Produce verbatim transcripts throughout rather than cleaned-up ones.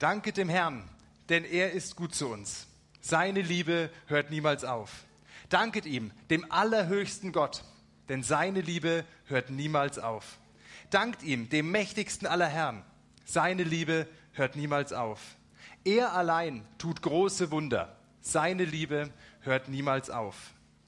Danket dem Herrn, denn er ist gut zu uns. Seine Liebe hört niemals auf. Danket ihm, dem allerhöchsten Gott, denn seine Liebe hört niemals auf. Dankt ihm, dem mächtigsten aller Herren. Seine Liebe hört niemals auf. Er allein tut große Wunder. Seine Liebe hört niemals auf.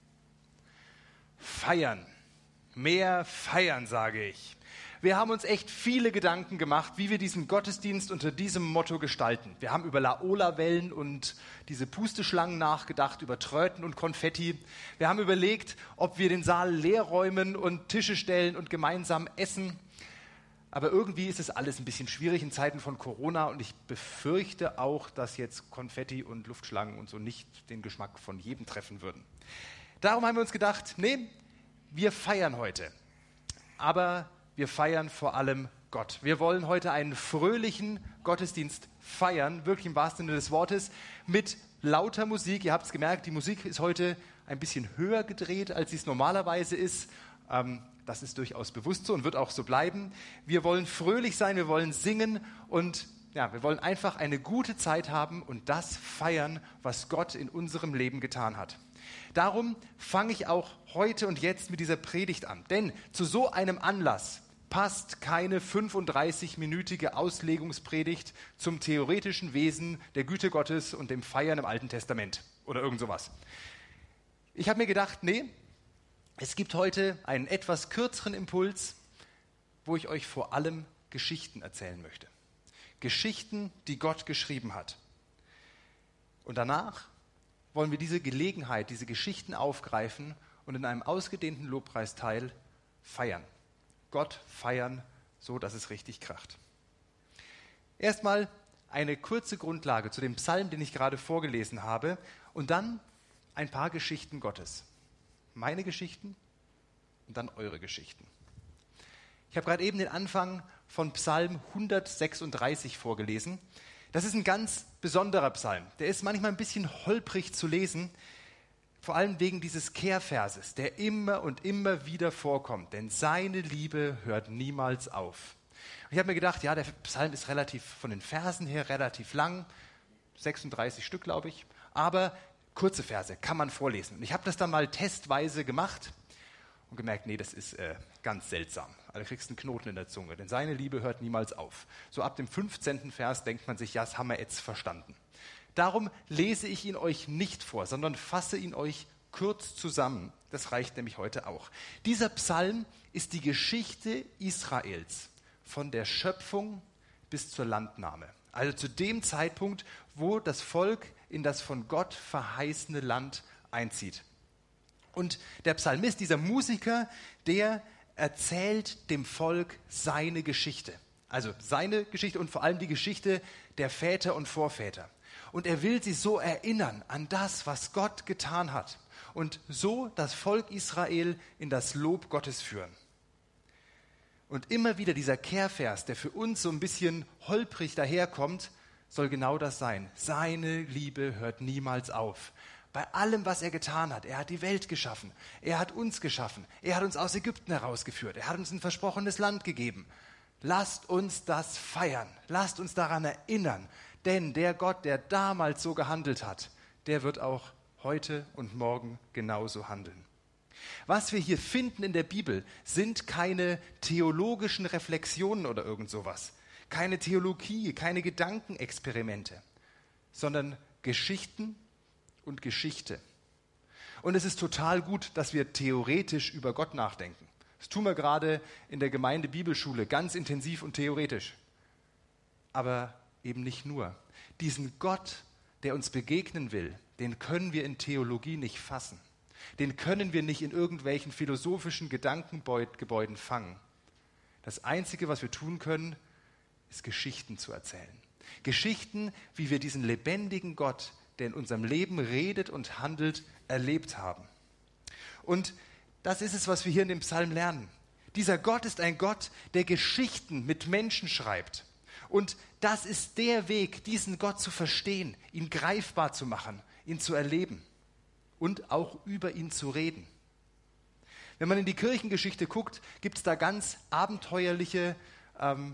Feiern. Mehr feiern, sage ich. Wir haben uns echt viele Gedanken gemacht, wie wir diesen Gottesdienst unter diesem Motto gestalten. Wir haben über Laola-Wellen und diese Pusteschlangen nachgedacht, über Tröten und Konfetti. Wir haben überlegt, ob wir den Saal leer räumen und Tische stellen und gemeinsam essen. Aber irgendwie ist es alles ein bisschen schwierig in Zeiten von Corona und ich befürchte auch, dass jetzt Konfetti und Luftschlangen und so nicht den Geschmack von jedem treffen würden. Darum haben wir uns gedacht, nee, wir feiern heute. Aber wir feiern vor allem Gott. Wir wollen heute einen fröhlichen Gottesdienst feiern, wirklich im wahrsten Sinne des Wortes, mit lauter Musik. Ihr habt es gemerkt, die Musik ist heute ein bisschen höher gedreht, als sie es normalerweise ist. Ähm, das ist durchaus bewusst so und wird auch so bleiben. Wir wollen fröhlich sein, wir wollen singen und ja, wir wollen einfach eine gute Zeit haben und das feiern, was Gott in unserem Leben getan hat. Darum fange ich auch heute und jetzt mit dieser Predigt an. Denn zu so einem Anlass passt keine fünfunddreißig-minütige Auslegungspredigt zum theoretischen Wesen der Güte Gottes und dem Feiern im Alten Testament oder irgend sowas. Ich habe mir gedacht, nee, es gibt heute einen etwas kürzeren Impuls, wo ich euch vor allem Geschichten erzählen möchte. Geschichten, die Gott geschrieben hat. Und danach wollen wir diese Gelegenheit, diese Geschichten aufgreifen und in einem ausgedehnten Lobpreisteil feiern. Gott feiern, so dass es richtig kracht. Erstmal eine kurze Grundlage zu dem Psalm, den ich gerade vorgelesen habe, und dann ein paar Geschichten Gottes. Meine Geschichten und dann eure Geschichten. Ich habe gerade eben den Anfang von Psalm hundertsechsunddreißig vorgelesen. Das ist ein ganz besonderer Psalm. Der ist manchmal ein bisschen holprig zu lesen, vor allem wegen dieses Kehrverses, der immer und immer wieder vorkommt. Denn seine Liebe hört niemals auf. Und ich habe mir gedacht, ja, der Psalm ist relativ von den Versen her relativ lang, sechsunddreißig Stück, glaube ich, aber kurze Verse kann man vorlesen. Und ich habe das dann mal testweise gemacht und gemerkt, nee, das ist äh, ganz seltsam. Also du kriegst einen Knoten in der Zunge, denn seine Liebe hört niemals auf. So ab dem fünfzehnten Vers denkt man sich, ja, das haben wir jetzt verstanden. Darum lese ich ihn euch nicht vor, sondern fasse ihn euch kurz zusammen. Das reicht nämlich heute auch. Dieser Psalm ist die Geschichte Israels von der Schöpfung bis zur Landnahme. Also zu dem Zeitpunkt, wo das Volk in das von Gott verheißene Land einzieht. Und der Psalmist, dieser Musiker, der erzählt dem Volk seine Geschichte. Also seine Geschichte und vor allem die Geschichte der Väter und Vorväter. Und er will sie so erinnern an das, was Gott getan hat. Und so das Volk Israel in das Lob Gottes führen. Und immer wieder dieser Kehrvers, der für uns so ein bisschen holprig daherkommt, soll genau das sein. Seine Liebe hört niemals auf. Bei allem, was er getan hat. Er hat die Welt geschaffen. Er hat uns geschaffen. Er hat uns aus Ägypten herausgeführt. Er hat uns ein versprochenes Land gegeben. Lasst uns das feiern. Lasst uns daran erinnern. Denn der Gott, der damals so gehandelt hat, der wird auch heute und morgen genauso handeln. Was wir hier finden in der Bibel, sind keine theologischen Reflexionen oder irgend sowas. Keine Theologie, keine Gedankenexperimente, sondern Geschichten und Geschichte. Und es ist total gut, dass wir theoretisch über Gott nachdenken. Das tun wir gerade in der Gemeinde Bibelschule, ganz intensiv und theoretisch. Aber eben nicht nur. Diesen Gott, der uns begegnen will, den können wir in Theologie nicht fassen. Den können wir nicht in irgendwelchen philosophischen Gedankengebäuden fangen. Das Einzige, was wir tun können, ist Geschichten zu erzählen. Geschichten, wie wir diesen lebendigen Gott, der in unserem Leben redet und handelt, erlebt haben. Und das ist es, was wir hier in dem Psalm lernen. Dieser Gott ist ein Gott, der Geschichten mit Menschen schreibt. Und das ist der Weg, diesen Gott zu verstehen, ihn greifbar zu machen, ihn zu erleben und auch über ihn zu reden. Wenn man in die Kirchengeschichte guckt, gibt es da ganz abenteuerliche ähm,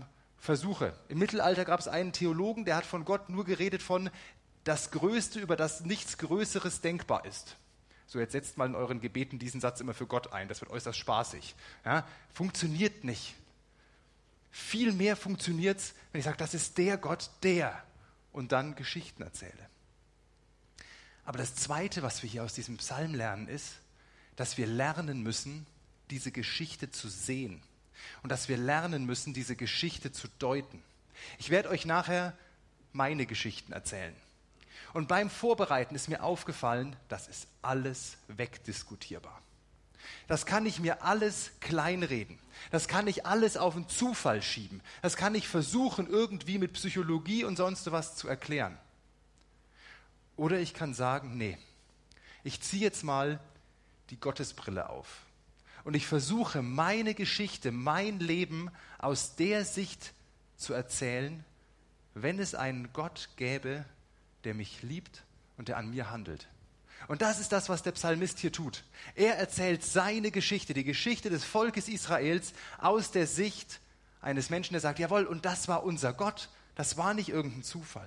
Versuche. Im Mittelalter gab es einen Theologen, der hat von Gott nur geredet von das Größte, über das nichts Größeres denkbar ist. So, jetzt setzt mal in euren Gebeten diesen Satz immer für Gott ein. Das wird äußerst spaßig. Ja, funktioniert nicht. Viel mehr funktioniert es, wenn ich sage, das ist der Gott, der. Und dann Geschichten erzähle. Aber das Zweite, was wir hier aus diesem Psalm lernen, ist, dass wir lernen müssen, diese Geschichte zu sehen. Und dass wir lernen müssen, diese Geschichte zu deuten. Ich werde euch nachher meine Geschichten erzählen. Und beim Vorbereiten ist mir aufgefallen, das ist alles wegdiskutierbar. Das kann ich mir alles kleinreden. Das kann ich alles auf den Zufall schieben. Das kann ich versuchen, irgendwie mit Psychologie und sonst was zu erklären. Oder ich kann sagen, nee, ich ziehe jetzt mal die Gottesbrille auf. Und ich versuche, meine Geschichte, mein Leben aus der Sicht zu erzählen, wenn es einen Gott gäbe, der mich liebt und der an mir handelt. Und das ist das, was der Psalmist hier tut. Er erzählt seine Geschichte, die Geschichte des Volkes Israels aus der Sicht eines Menschen, der sagt, jawohl, und das war unser Gott, das war nicht irgendein Zufall.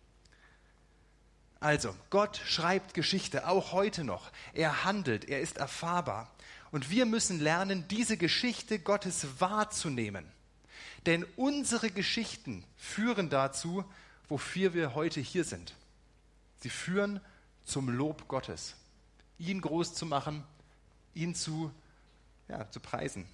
Also, Gott schreibt Geschichte, auch heute noch. Er handelt, er ist erfahrbar. Und wir müssen lernen, diese Geschichte Gottes wahrzunehmen. Denn unsere Geschichten führen dazu, wofür wir heute hier sind. Sie führen zum Lob Gottes. Ihn groß zu machen, ihn zu, ja, zu preisen.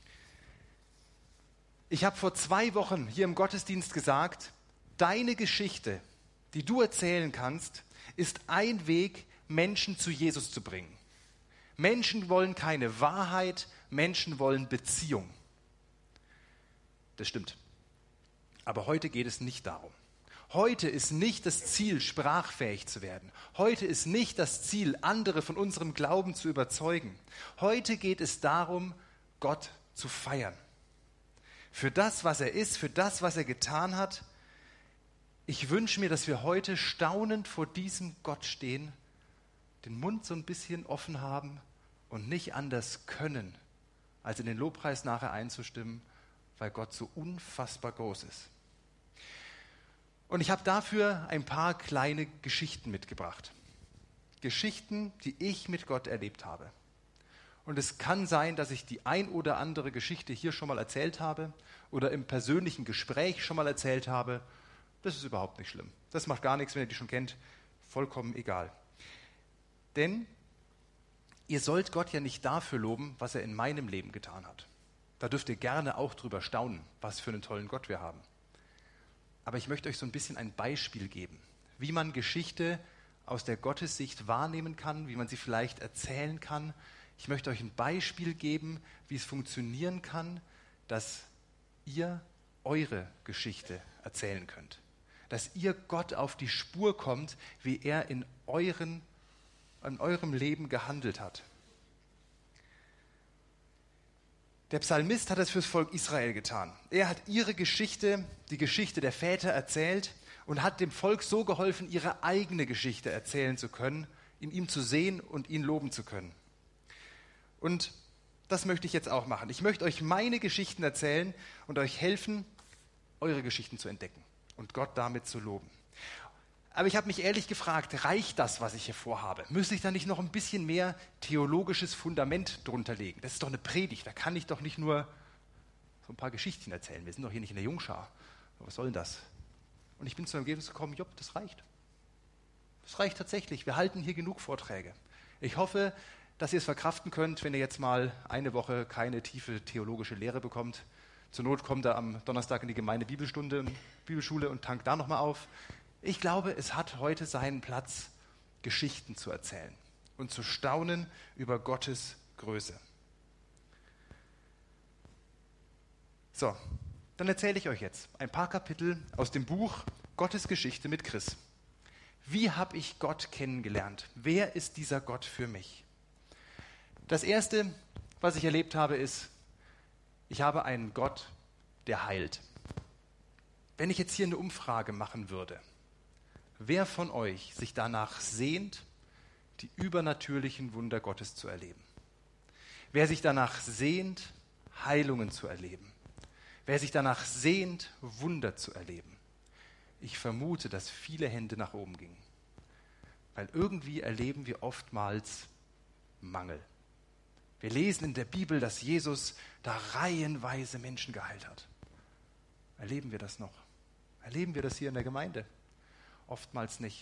Ich habe vor zwei Wochen hier im Gottesdienst gesagt, deine Geschichte, die du erzählen kannst, ist ein Weg, Menschen zu Jesus zu bringen. Menschen wollen keine Wahrheit, Menschen wollen Beziehung. Das stimmt. Aber heute geht es nicht darum. Heute ist nicht das Ziel, sprachfähig zu werden. Heute ist nicht das Ziel, andere von unserem Glauben zu überzeugen. Heute geht es darum, Gott zu feiern. Für das, was er ist, für das, was er getan hat. Ich wünsche mir, dass wir heute staunend vor diesem Gott stehen, den Mund so ein bisschen offen haben und nicht anders können, als in den Lobpreis nachher einzustimmen, weil Gott so unfassbar groß ist. Und ich habe dafür ein paar kleine Geschichten mitgebracht. Geschichten, die ich mit Gott erlebt habe. Und es kann sein, dass ich die ein oder andere Geschichte hier schon mal erzählt habe oder im persönlichen Gespräch schon mal erzählt habe. Das ist überhaupt nicht schlimm. Das macht gar nichts, wenn ihr die schon kennt. Vollkommen egal. Denn ihr sollt Gott ja nicht dafür loben, was er in meinem Leben getan hat. Da dürft ihr gerne auch drüber staunen, was für einen tollen Gott wir haben. Aber ich möchte euch so ein bisschen ein Beispiel geben, wie man Geschichte aus der Gottessicht wahrnehmen kann, wie man sie vielleicht erzählen kann. Ich möchte euch ein Beispiel geben, wie es funktionieren kann, dass ihr eure Geschichte erzählen könnt. Dass ihr Gott auf die Spur kommt, wie er in, euren, in eurem Leben gehandelt hat. Der Psalmist hat das fürs Volk Israel getan. Er hat ihre Geschichte, die Geschichte der Väter erzählt und hat dem Volk so geholfen, ihre eigene Geschichte erzählen zu können, in ihm zu sehen und ihn loben zu können. Und das möchte ich jetzt auch machen. Ich möchte euch meine Geschichten erzählen und euch helfen, eure Geschichten zu entdecken und Gott damit zu loben. Aber ich habe mich ehrlich gefragt, reicht das, was ich hier vorhabe? Müsste ich da nicht noch ein bisschen mehr theologisches Fundament drunter legen? Das ist doch eine Predigt, da kann ich doch nicht nur so ein paar Geschichten erzählen. Wir sind doch hier nicht in der Jungschar. Was soll denn das? Und ich bin zu dem Ergebnis gekommen, Job, das reicht. Das reicht tatsächlich. Wir halten hier genug Vorträge. Ich hoffe, dass ihr es verkraften könnt, wenn ihr jetzt mal eine Woche keine tiefe theologische Lehre bekommt. Zur Not kommt ihr am Donnerstag in die Gemeinde Bibelstunde, Bibelschule und tankt da nochmal auf. Ich glaube, es hat heute seinen Platz, Geschichten zu erzählen und zu staunen über Gottes Größe. So, dann erzähle ich euch jetzt ein paar Kapitel aus dem Buch Gottes Geschichte mit Chris. Wie habe ich Gott kennengelernt? Wer ist dieser Gott für mich? Das Erste, was ich erlebt habe, ist, ich habe einen Gott, der heilt. Wenn ich jetzt hier eine Umfrage machen würde, wer von euch sich danach sehnt, die übernatürlichen Wunder Gottes zu erleben? Wer sich danach sehnt, Heilungen zu erleben? wer sich danach sehnt, Wunder zu erleben. Ich vermute, dass viele Hände nach oben gingen. Weil irgendwie erleben wir oftmals Mangel. Wir lesen in der Bibel, dass Jesus da reihenweise Menschen geheilt hat. Erleben wir das noch? Erleben wir das hier in der Gemeinde? Oftmals nicht.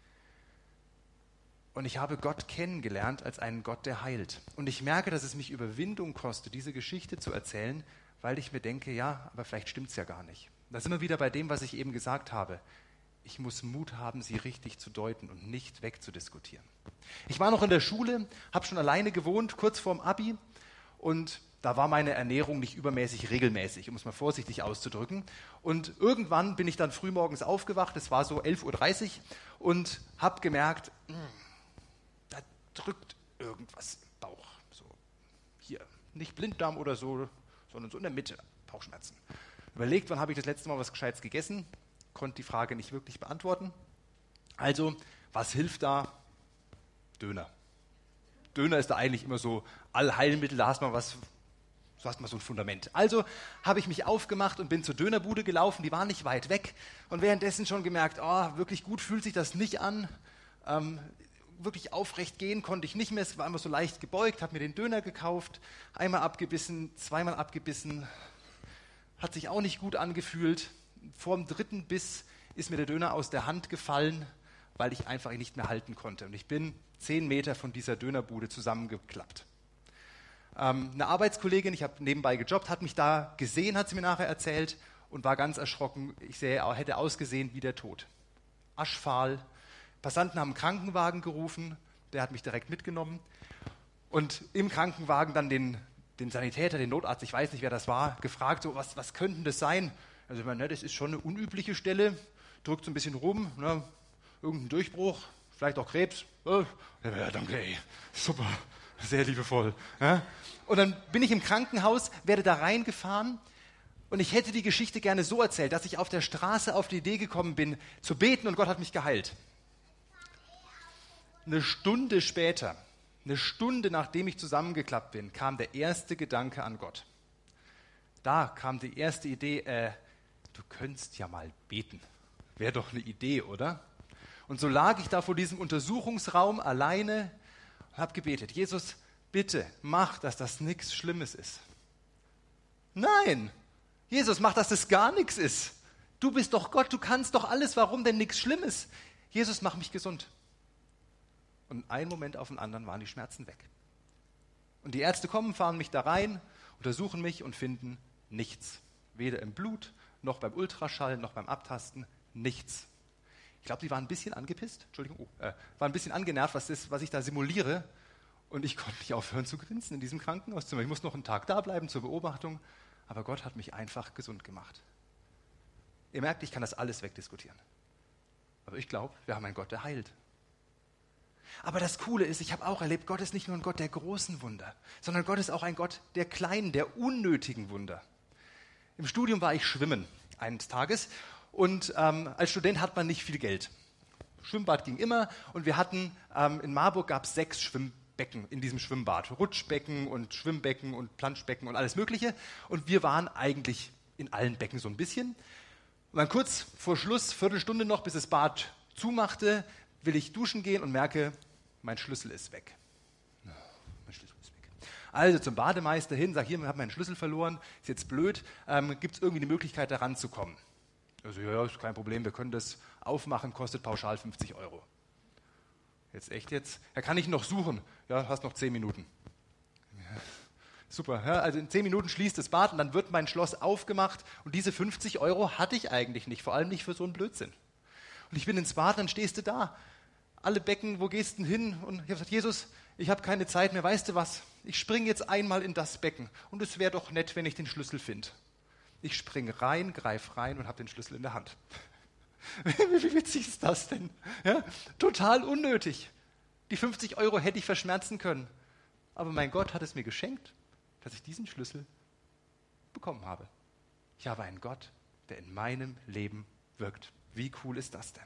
Und ich habe Gott kennengelernt als einen Gott, der heilt. Und ich merke, dass es mich Überwindung kostet, diese Geschichte zu erzählen, weil ich mir denke, ja, aber vielleicht stimmt es ja gar nicht. Da sind wir wieder bei dem, was ich eben gesagt habe. Ich muss Mut haben, sie richtig zu deuten und nicht wegzudiskutieren. Ich war noch in der Schule, habe schon alleine gewohnt, kurz vorm Abi. Und da war meine Ernährung nicht übermäßig regelmäßig, um es mal vorsichtig auszudrücken. Und irgendwann bin ich dann frühmorgens aufgewacht, es war so elf Uhr dreißig, und habe gemerkt, mh, da drückt irgendwas im Bauch. So hier, nicht Blinddarm oder so, sondern so in der Mitte, Bauchschmerzen. Überlegt, wann habe ich das letzte Mal was Gescheites gegessen? Konnte die Frage nicht wirklich beantworten. Also, was hilft da? Döner. Döner ist da eigentlich immer so Allheilmittel, da hast man was, so hast man so ein Fundament. Also habe ich mich aufgemacht und bin zur Dönerbude gelaufen, die war nicht weit weg. Und währenddessen schon gemerkt, oh, wirklich gut fühlt sich das nicht an. Ähm, wirklich aufrecht gehen konnte ich nicht mehr, es war immer so leicht gebeugt, habe mir den Döner gekauft, einmal abgebissen, zweimal abgebissen. Hat sich auch nicht gut angefühlt. Vor dem dritten Biss ist mir der Döner aus der Hand gefallen, weil ich einfach ihn nicht mehr halten konnte. Und ich bin zehn Meter von dieser Dönerbude zusammengeklappt. Ähm, eine Arbeitskollegin, ich habe nebenbei gejobbt, hat mich da gesehen, hat sie mir nachher erzählt, und war ganz erschrocken. Ich sähe, hätte ausgesehen wie der Tod. Aschfahl. Passanten haben einen Krankenwagen gerufen, der hat mich direkt mitgenommen. Und im Krankenwagen dann den den Sanitäter, den Notarzt, ich weiß nicht, wer das war, gefragt, so, was, was könnte das sein? Also, ich meine, ne, das ist schon eine unübliche Stelle, drückt so ein bisschen rum, ne, irgendein Durchbruch, vielleicht auch Krebs. Oh, ja, danke, ey, super, sehr liebevoll. Ja. Und dann bin ich im Krankenhaus, werde da reingefahren, und ich hätte die Geschichte gerne so erzählt, dass ich auf der Straße auf die Idee gekommen bin, zu beten, und Gott hat mich geheilt. Eine Stunde später, Eine Stunde nachdem ich zusammengeklappt bin, kam der erste Gedanke an Gott. Da kam die erste Idee, äh, du könntest ja mal beten. Wäre doch eine Idee, oder? Und so lag ich da vor diesem Untersuchungsraum alleine und habe gebetet, Jesus, bitte mach, dass das nichts Schlimmes ist. Nein, Jesus, mach, dass das gar nichts ist. Du bist doch Gott, du kannst doch alles, warum denn nichts Schlimmes? Jesus, mach mich gesund. Und einen Moment auf den anderen waren die Schmerzen weg. Und die Ärzte kommen, fahren mich da rein, untersuchen mich und finden nichts. Weder im Blut, noch beim Ultraschall, noch beim Abtasten, nichts. Ich glaube, die waren ein bisschen angepisst, Entschuldigung, oh, äh, waren ein bisschen angenervt, was, ist, was ich da simuliere. Und ich konnte nicht aufhören zu grinsen in diesem Krankenhauszimmer. Ich musste noch einen Tag da bleiben zur Beobachtung. Aber Gott hat mich einfach gesund gemacht. Ihr merkt, ich kann das alles wegdiskutieren. Aber ich glaube, wir haben einen Gott, der heilt. Aber das Coole ist, ich habe auch erlebt, Gott ist nicht nur ein Gott der großen Wunder, sondern Gott ist auch ein Gott der kleinen, der unnötigen Wunder. Im Studium war ich schwimmen eines Tages, und ähm, als Student hat man nicht viel Geld. Schwimmbad ging immer, und wir hatten, ähm, in Marburg gab es sechs Schwimmbecken in diesem Schwimmbad. Rutschbecken und Schwimmbecken und Planschbecken und alles Mögliche. Und wir waren eigentlich in allen Becken so ein bisschen. Und dann kurz vor Schluss, Viertelstunde noch, bis das Bad zumachte, will ich duschen gehen und merke, mein Schlüssel ist weg. Mein Schlüssel ist weg. Also zum Bademeister hin, sage, hier, ich habe meinen Schlüssel verloren, ist jetzt blöd, ähm, gibt es irgendwie die Möglichkeit, da ranzukommen? Also, ja, ist kein Problem, wir können das aufmachen, kostet pauschal fünfzig Euro. Jetzt echt jetzt? Ja, kann ich noch suchen? Ja, hast noch zehn Minuten. Ja, super, ja, also in zehn Minuten schließt das Bad und dann wird mein Schloss aufgemacht, und diese fünfzig Euro hatte ich eigentlich nicht, vor allem nicht für so einen Blödsinn. Und ich bin ins Bad, dann stehst du da. Alle Becken, wo gehst du denn hin? Und ich habe gesagt, Jesus, ich habe keine Zeit mehr, weißt du was? Ich springe jetzt einmal in das Becken, und es wäre doch nett, wenn ich den Schlüssel finde. Ich springe rein, greife rein und habe den Schlüssel in der Hand. Wie witzig ist das denn? Ja? Total unnötig. Die fünfzig Euro hätte ich verschmerzen können. Aber mein Gott hat es mir geschenkt, dass ich diesen Schlüssel bekommen habe. Ich habe einen Gott, der in meinem Leben wirkt. Wie cool ist das denn?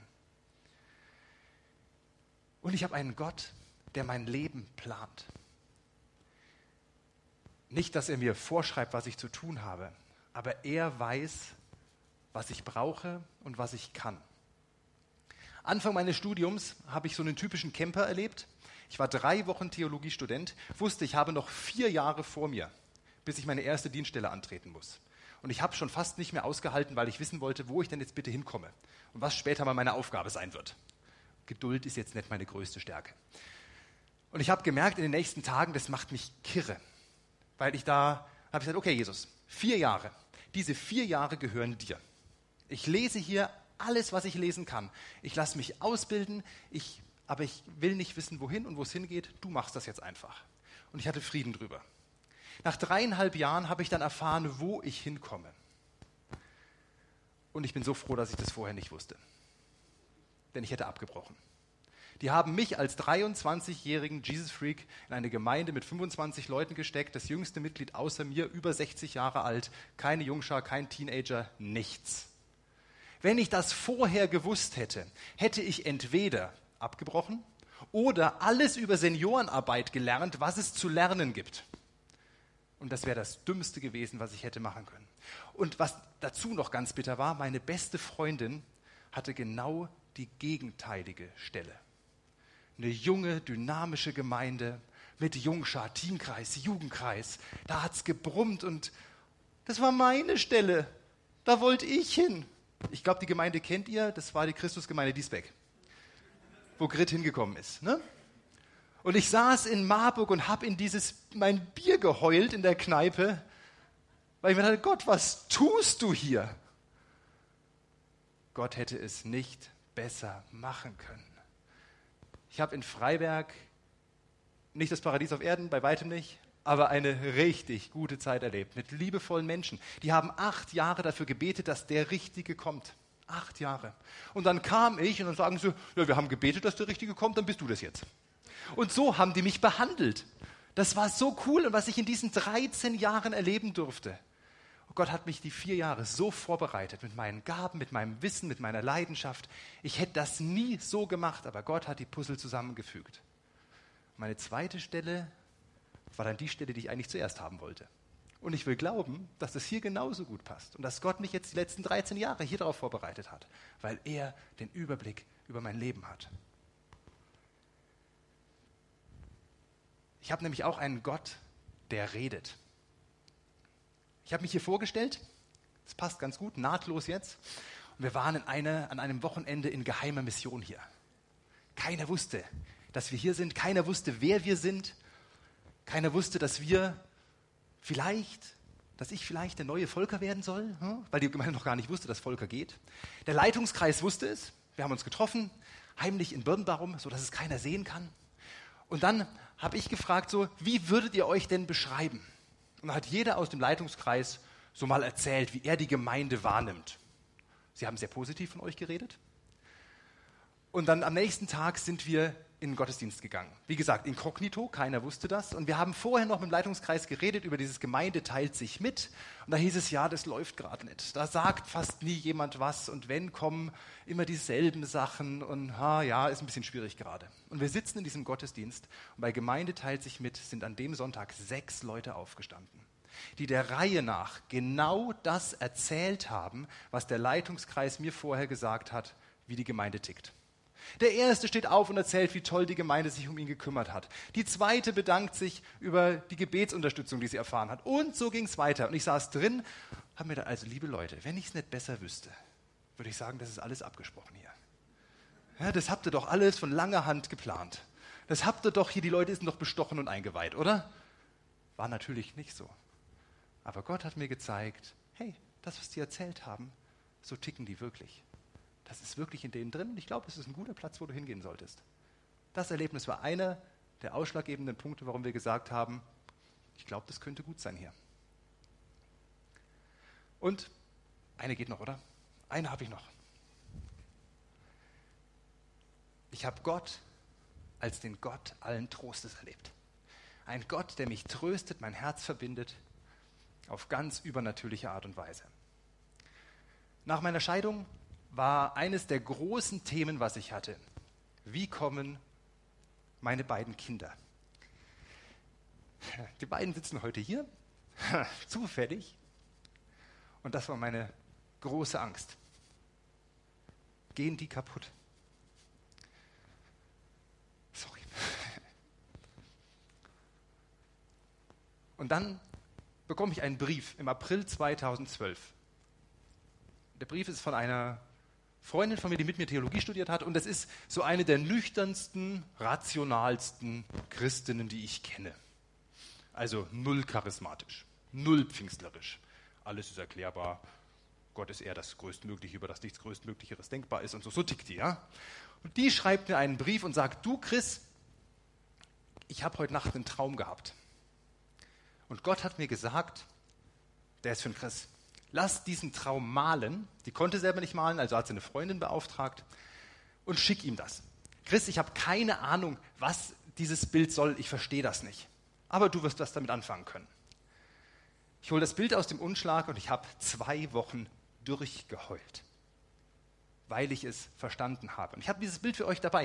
Und ich habe einen Gott, der mein Leben plant. Nicht, dass er mir vorschreibt, was ich zu tun habe, aber er weiß, was ich brauche und was ich kann. Anfang meines Studiums habe ich so einen typischen Camper erlebt. Ich war drei Wochen Theologiestudent, wusste, ich habe noch vier Jahre vor mir, bis ich meine erste Dienststelle antreten muss. Und ich habe schon fast nicht mehr ausgehalten, weil ich wissen wollte, wo ich denn jetzt bitte hinkomme und was später mal meine Aufgabe sein wird. Geduld ist jetzt nicht meine größte Stärke. Und ich habe gemerkt in den nächsten Tagen, das macht mich kirre, weil ich da habe ich gesagt, okay Jesus, vier Jahre, diese vier Jahre gehören dir. Ich lese hier alles, was ich lesen kann. Ich lasse mich ausbilden, ich, aber ich will nicht wissen, wohin und wo es hingeht. Du machst das jetzt einfach. Und ich hatte Frieden drüber. Nach dreieinhalb Jahren habe ich dann erfahren, wo ich hinkomme. Und ich bin so froh, dass ich das vorher nicht wusste. Denn ich hätte abgebrochen. Die haben mich als dreiundzwanzigjährigen Jesus-Freak in eine Gemeinde mit fünfundzwanzig Leuten gesteckt, das jüngste Mitglied außer mir, über sechzig Jahre alt, keine Jungschar, kein Teenager, nichts. Wenn ich das vorher gewusst hätte, hätte ich entweder abgebrochen oder alles über Seniorenarbeit gelernt, was es zu lernen gibt. Und das wäre das Dümmste gewesen, was ich hätte machen können. Und was dazu noch ganz bitter war, meine beste Freundin hatte genau die gegenteilige Stelle. Eine junge, dynamische Gemeinde mit Jungschar, Teamkreis, Jugendkreis. Da hat es gebrummt und das war meine Stelle. Da wollte ich hin. Ich glaube, die Gemeinde kennt ihr, das war die Christusgemeinde Diesbeck, wo Grit hingekommen ist. Ne? Und ich saß in Marburg und habe in dieses mein Bier geheult in der Kneipe, weil ich mir dachte, Gott, was tust du hier? Gott hätte es nicht besser machen können. Ich habe in Freiberg nicht das Paradies auf Erden, bei weitem nicht, aber eine richtig gute Zeit erlebt mit liebevollen Menschen. Die haben acht Jahre dafür gebetet, dass der Richtige kommt. Acht Jahre. Und dann kam ich und dann sagen sie, ja, wir haben gebetet, dass der Richtige kommt, dann bist du das jetzt. Und so haben die mich behandelt. Das war so cool und was ich in diesen dreizehn Jahren erleben durfte. Gott hat mich die vier Jahre so vorbereitet, mit meinen Gaben, mit meinem Wissen, mit meiner Leidenschaft. Ich hätte das nie so gemacht, aber Gott hat die Puzzle zusammengefügt. Meine zweite Stelle war dann die Stelle, die ich eigentlich zuerst haben wollte. Und ich will glauben, dass das hier genauso gut passt und dass Gott mich jetzt die letzten dreizehn Jahre hier darauf vorbereitet hat, weil er den Überblick über mein Leben hat. Ich habe nämlich auch einen Gott, der redet. Ich habe mich hier vorgestellt, das passt ganz gut, nahtlos jetzt. Und wir waren in eine, an einem Wochenende in geheimer Mission hier. Keiner wusste, dass wir hier sind, keiner wusste, wer wir sind. Keiner wusste, dass wir vielleicht, dass ich vielleicht der neue Volker werden soll, hm? Weil die Gemeinde noch gar nicht wusste, dass Volker geht. Der Leitungskreis wusste es. Wir haben uns getroffen, heimlich in Birnbarum, sodass es keiner sehen kann. Und dann habe ich gefragt, so, wie würdet ihr euch denn beschreiben? Und da hat jeder aus dem Leitungskreis so mal erzählt, wie er die Gemeinde wahrnimmt. Sie haben sehr positiv von euch geredet. Und dann am nächsten Tag sind wir in den Gottesdienst gegangen. Wie gesagt, inkognito, keiner wusste das. Und wir haben vorher noch mit dem Leitungskreis geredet über dieses Gemeinde teilt sich mit. Und da hieß es, ja, das läuft gerade nicht. Da sagt fast nie jemand was. Und wenn, kommen immer dieselben Sachen. Und ha, ja, ist ein bisschen schwierig gerade. Und wir sitzen in diesem Gottesdienst. Und bei Gemeinde teilt sich mit sind an dem Sonntag sechs Leute aufgestanden, die der Reihe nach genau das erzählt haben, was der Leitungskreis mir vorher gesagt hat, wie die Gemeinde tickt. Der erste steht auf und erzählt, wie toll die Gemeinde sich um ihn gekümmert hat. Die zweite bedankt sich über die Gebetsunterstützung, die sie erfahren hat. Und so ging es weiter. Und ich saß drin, habe mir gedacht, also liebe Leute, wenn ich es nicht besser wüsste, würde ich sagen, das ist alles abgesprochen hier. Ja, das habt ihr doch alles von langer Hand geplant. Das habt ihr doch hier, die Leute sind doch bestochen und eingeweiht, oder? War natürlich nicht so. Aber Gott hat mir gezeigt, hey, das, was die erzählt haben, so ticken die wirklich. Das ist wirklich in denen drin und ich glaube, es ist ein guter Platz, wo du hingehen solltest. Das Erlebnis war einer der ausschlaggebenden Punkte, warum wir gesagt haben, ich glaube, das könnte gut sein hier. Und eine geht noch, oder? Eine habe ich noch. Ich habe Gott als den Gott allen Trostes erlebt. Ein Gott, der mich tröstet, mein Herz verbindet, auf ganz übernatürliche Art und Weise. Nach meiner Scheidung war eines der großen Themen, was ich hatte. Wie kommen meine beiden Kinder? Die beiden sitzen heute hier, zufällig. Und das war meine große Angst. Gehen die kaputt? Sorry. Und dann bekomme ich einen Brief im April zweitausendzwölf. Der Brief ist von einer Freundin von mir, die mit mir Theologie studiert hat. Und das ist so eine der nüchternsten, rationalsten Christinnen, die ich kenne. Also null charismatisch, null pfingstlerisch. Alles ist erklärbar. Gott ist eher das Größtmögliche, über das nichts Größtmöglicheres denkbar ist. Und so, so tickt die, ja. Und die schreibt mir einen Brief und sagt, du Chris, ich habe heute Nacht einen Traum gehabt. Und Gott hat mir gesagt, der ist für den Chris, lass diesen Traum malen. Die konnte selber nicht malen, also hat sie eine Freundin beauftragt und schick ihm das. Chris, ich habe keine Ahnung, was dieses Bild soll, ich verstehe das nicht. Aber du wirst was damit anfangen können. Ich hole das Bild aus dem Umschlag und ich habe zwei Wochen durchgeheult, weil ich es verstanden habe. Und ich habe dieses Bild für euch dabei.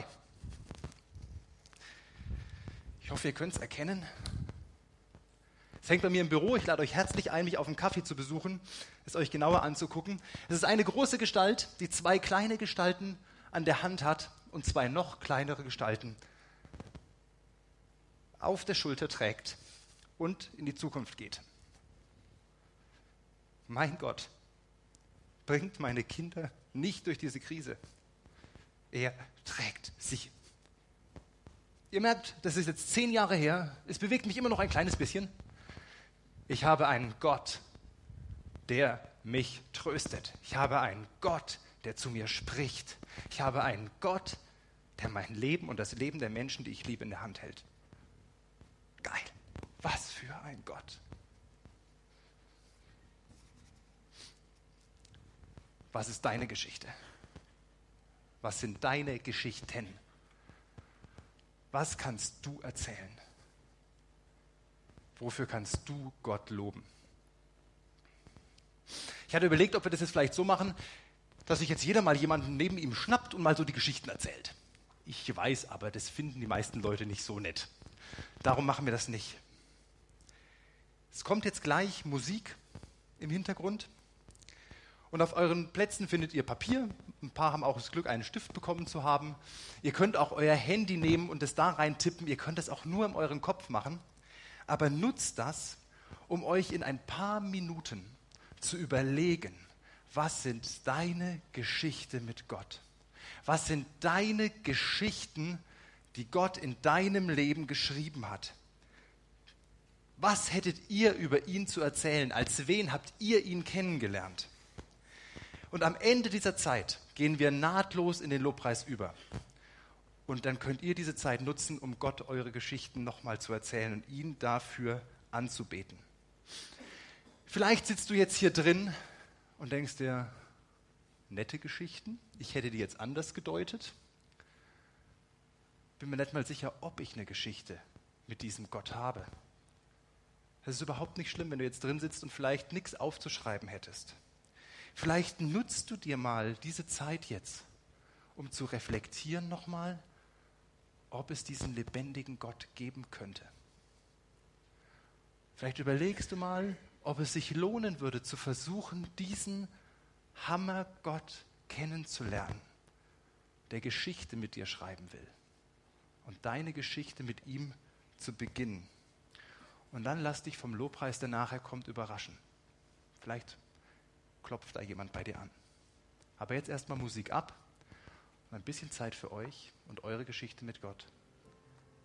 Ich hoffe, ihr könnt es erkennen. Es hängt bei mir im Büro. Ich lade euch herzlich ein, mich auf einen Kaffee zu besuchen, es euch genauer anzugucken. Es ist eine große Gestalt, die zwei kleine Gestalten an der Hand hat und zwei noch kleinere Gestalten auf der Schulter trägt und in die Zukunft geht. Mein Gott bringt meine Kinder nicht durch diese Krise. Er trägt sie. Ihr merkt, das ist jetzt zehn Jahre her. Es bewegt mich immer noch ein kleines bisschen. Ich habe einen Gott, der mich tröstet. Ich habe einen Gott, der zu mir spricht. Ich habe einen Gott, der mein Leben und das Leben der Menschen, die ich liebe, in der Hand hält. Geil. Was für ein Gott. Was ist deine Geschichte? Was sind deine Geschichten? Was kannst du erzählen? Wofür kannst du Gott loben? Ich hatte überlegt, ob wir das jetzt vielleicht so machen, dass sich jetzt jeder mal jemanden neben ihm schnappt und mal so die Geschichten erzählt. Ich weiß aber, das finden die meisten Leute nicht so nett. Darum machen wir das nicht. Es kommt jetzt gleich Musik im Hintergrund. Und auf euren Plätzen findet ihr Papier. Ein paar haben auch das Glück, einen Stift bekommen zu haben. Ihr könnt auch euer Handy nehmen und es da rein tippen. Ihr könnt das auch nur in euren Kopf machen. Aber nutzt das, um euch in ein paar Minuten zu überlegen, was sind deine Geschichten mit Gott? Was sind deine Geschichten, die Gott in deinem Leben geschrieben hat? Was hättet ihr über ihn zu erzählen? Als wen habt ihr ihn kennengelernt? Und am Ende dieser Zeit gehen wir nahtlos in den Lobpreis über. Und dann könnt ihr diese Zeit nutzen, um Gott eure Geschichten nochmal zu erzählen und ihn dafür anzubeten. Vielleicht sitzt du jetzt hier drin und denkst dir, nette Geschichten, ich hätte die jetzt anders gedeutet. Bin mir nicht mal sicher, ob ich eine Geschichte mit diesem Gott habe. Es ist überhaupt nicht schlimm, wenn du jetzt drin sitzt und vielleicht nichts aufzuschreiben hättest. Vielleicht nutzt du dir mal diese Zeit jetzt, um zu reflektieren nochmal, ob es diesen lebendigen Gott geben könnte. Vielleicht überlegst du mal, ob es sich lohnen würde, zu versuchen, diesen Hammergott kennenzulernen, der Geschichte mit dir schreiben will und deine Geschichte mit ihm zu beginnen. Und dann lass dich vom Lobpreis, der nachher kommt, überraschen. Vielleicht klopft da jemand bei dir an. Aber jetzt erstmal Musik ab und ein bisschen Zeit für euch und eure Geschichte mit Gott.